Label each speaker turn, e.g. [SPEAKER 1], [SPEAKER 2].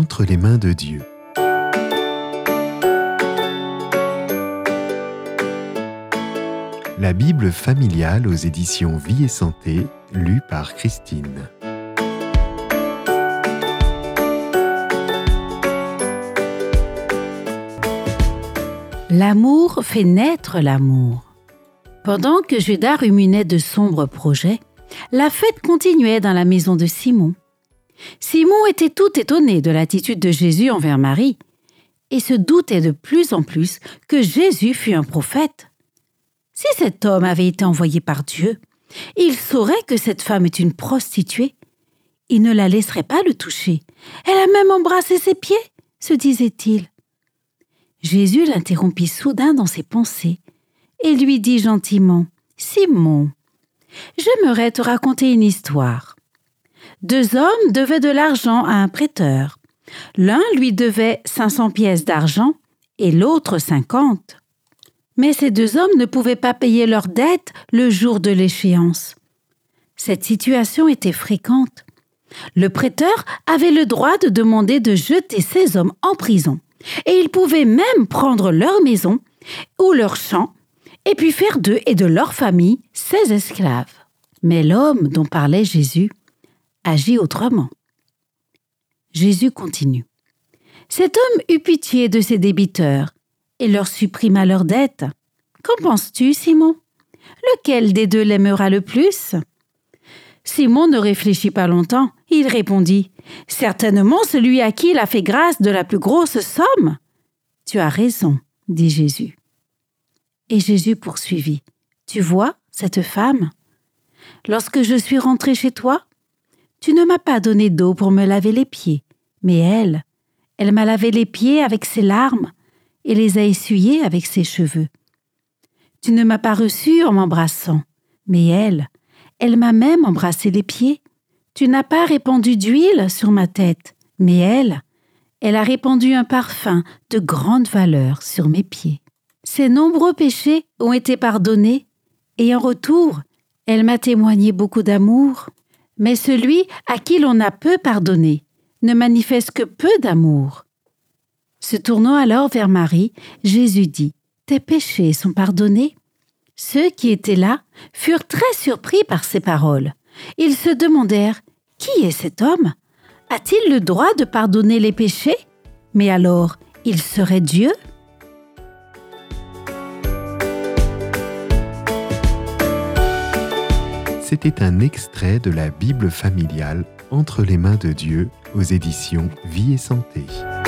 [SPEAKER 1] entre les mains de Dieu. La Bible familiale aux éditions Vie et Santé, lue par Christine.
[SPEAKER 2] L'amour fait naître l'amour. Pendant que Judas ruminait de sombres projets, la fête continuait dans la maison de Simon. Simon était tout étonné de l'attitude de Jésus envers Marie et se doutait de plus en plus que Jésus fût un prophète. Si cet homme avait été envoyé par Dieu, il saurait que cette femme est une prostituée. Il ne la laisserait pas le toucher. Elle a même embrassé ses pieds, se disait-il. Jésus l'interrompit soudain dans ses pensées et lui dit gentiment « Simon, j'aimerais te raconter une histoire. 2 hommes devaient de l'argent à un prêteur. L'un lui devait 500 pièces d'argent et l'autre 50. Mais ces 2 hommes ne pouvaient pas payer leurs dettes le jour de l'échéance. Cette situation était fréquente. Le prêteur avait le droit de demander de jeter ces hommes en prison. Et il pouvait même prendre leur maison ou leur champ et puis faire d'eux et de leur famille ses esclaves. Mais l'homme dont parlait Jésus agit autrement. Jésus continue. Cet homme eut pitié de ses débiteurs et leur supprima leurs dettes. Qu'en penses-tu, Simon? Lequel des 2 l'aimera le plus? Simon ne réfléchit pas longtemps. Il répondit « Certainement celui à qui il a fait grâce de la plus grosse somme. » « Tu as raison, dit Jésus. Et Jésus poursuivit « Tu vois cette femme? Lorsque je suis rentré chez toi, tu ne m'as pas donné d'eau pour me laver les pieds, mais elle m'a lavé les pieds avec ses larmes et les a essuyés avec ses cheveux. Tu ne m'as pas reçu en m'embrassant, mais elle m'a même embrassé les pieds. Tu n'as pas répandu d'huile sur ma tête, mais elle a répandu un parfum de grande valeur sur mes pieds. Ses nombreux péchés ont été pardonnés, et en retour, elle m'a témoigné beaucoup d'amour. Mais celui à qui l'on a peu pardonné ne manifeste que peu d'amour. » Se tournant alors vers Marie, Jésus dit « Tes péchés sont pardonnés. » Ceux qui étaient là furent très surpris par ces paroles. Ils se demandèrent « Qui est cet homme? A-t-il le droit de pardonner les péchés? Mais alors, il serait Dieu ?»
[SPEAKER 1] C'était un extrait de la Bible familiale entre les mains de Dieu aux éditions Vie et Santé.